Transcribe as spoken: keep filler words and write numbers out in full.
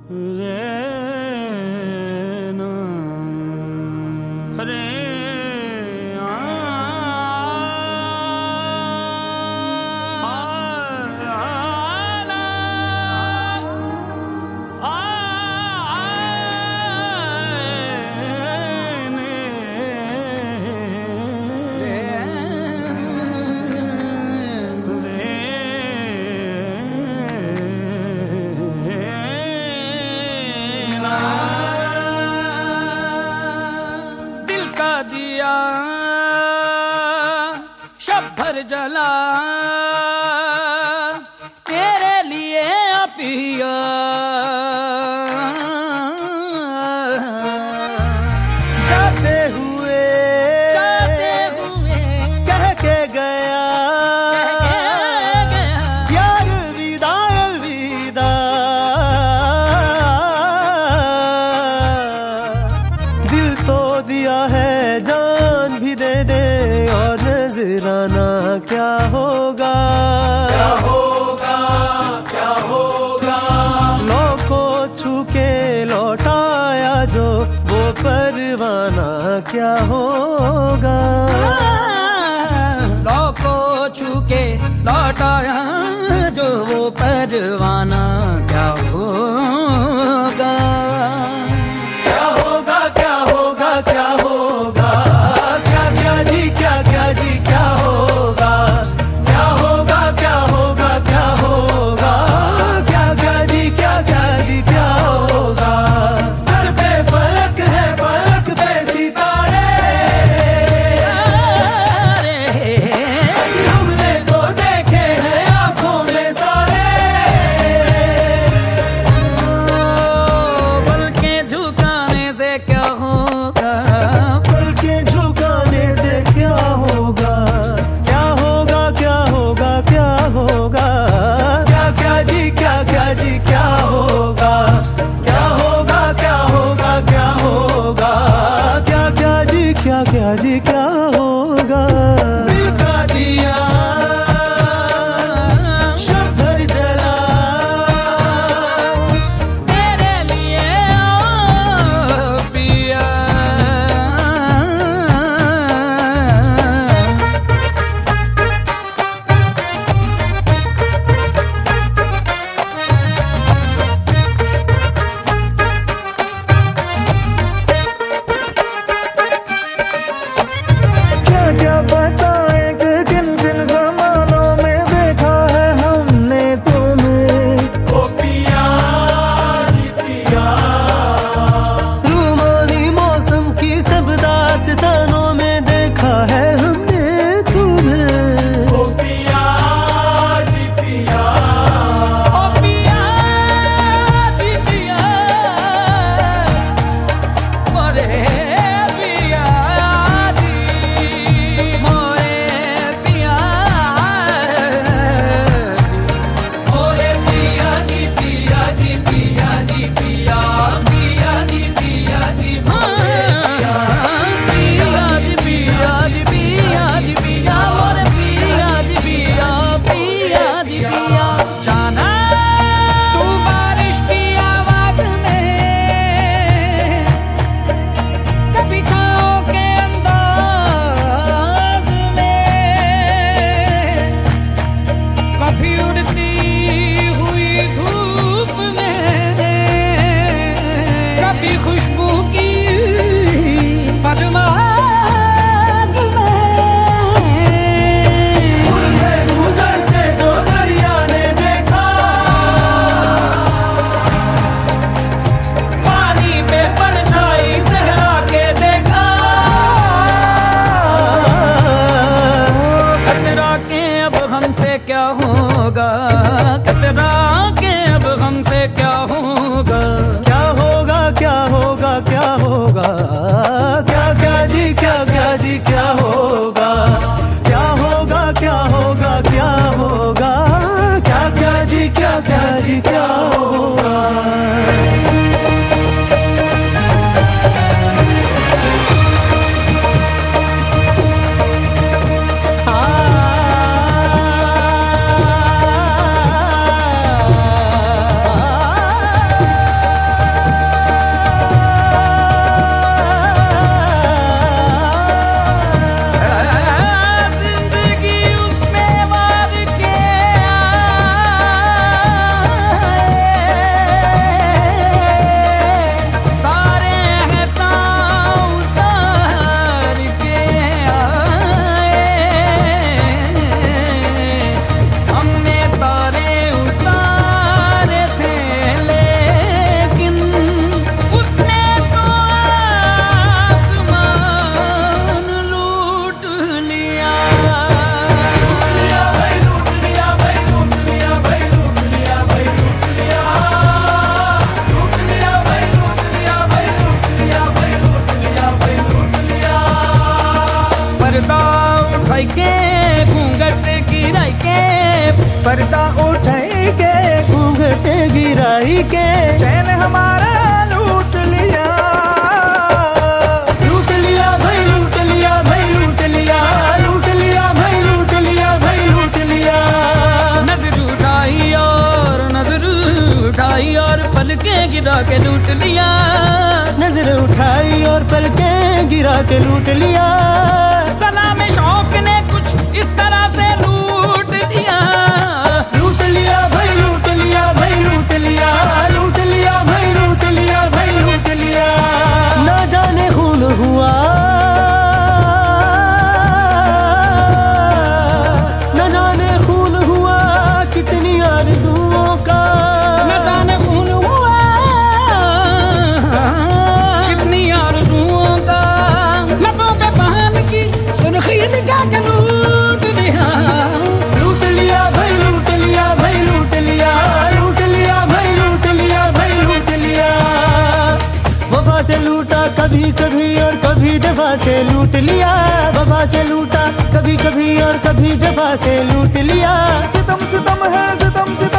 जला तेरे लिए पिया जाते हुए जाते हुए कह के गया यार विदा अलविदा। दिल तो दिया है जान भी दे दे और नजराना क्या होगा क्या होगा क्या होगा। लो को छू के लौटाया जो वो परवाना क्या होगा। लो को छू के लौटाया जो वो परवाना क्या होगा। क्या होगा क्या होगा क्या होगा। क्या क्या जी क्या क्या जी क्या होगा। क्या होगा क्या होगा क्या होगा। क्या क्या जी क्या क्या जी क्या होगा। सर पे फलक है फलक पे सितारे हमने तो देखे हैं आंखों में सारे। पलके झुकाने से क्या होगा। पलके झुकाने से क्या होगा। क्या होगा क्या होगा क्या होगा। क्या क्या जी क्या क्या जी क्या होगा। क्या होगा क्या होगा क्या होगा। क्या क्या जी क्या क्या जी क्या होगा। दिल का दिया शब्द भर जला तेरे लिए पिया। क्या क्या बताएं कि किन किन जमानों में देखा है हमने तुम्हें। ओ पिया नी पिया। रूमानी मौसम की सब दास्तानों में देखा है हमने तुम्हें। ओ पिया नी पिया। ओ पिया जी पिया मोरे पिया जी मोरे पिया जी मोरे पिया जी पिया जी पिया जी पिया पिया जी पिया जी मोरे पिया पिया जी पिया जी पिया जी पिया मोरे पिया जी पिया पिया जी पिया। जाना तू बारिश की आवाज में कभी छाँव के अंदाज में कभी उड़ती हुई धूप में कभी खुशबू की बदमाश में। गुजरते जो दरिया ने देखा पानी पे परछाई सहरा के देखा। कतरा के अब हमसे क्या होगा। कतरा के अब हमसे क्या होगा। क्या होगा क्या होगा क्या होगा। क्या क्या जी क्या क्या जी क्या होगा। क्या होगा क्या होगा क्या होगा। क्या क्या जी क्या क्या जी क्या होगा। आ पर्दा उठाई के घूंघटे गिराई के चैन हमारा लूट लिया, लूट लिया भाई लूट लिया भाई लूट लिया, लूट लिया भाई लूट लिया भाई लूट लिया। नजर उठाई और नजर उठाई और पलके गिरा के लूट लिया, नजर उठाई और पलके गिरा के लूट लिया। सलाम शौक ने कुछ इस तरह से लूट लिया, लूट लिया भाई लूट लिया भाई लूट लिया, लूट लिया भाई लूट लिया भाई लूट लिया। ना जाने खून हुआ, ना जाने खून हुआ कितनी आरज़ुओं का, न जाने खून हुआ कितनी आरज़ुओं का। लबों पे बहन की सुर्खी लगा के लूट लिया, लूट लिया भाई लूट लिया भाई लूट लिया, लूट लिया भाई लूट लिया भाई लूट लिया। वफा से लूटा कभी कभी और कभी जफा से लूट लिया, वफा से लूटा कभी कभी और कभी जफा से लूट लिया। सितम सितम है सितम सितम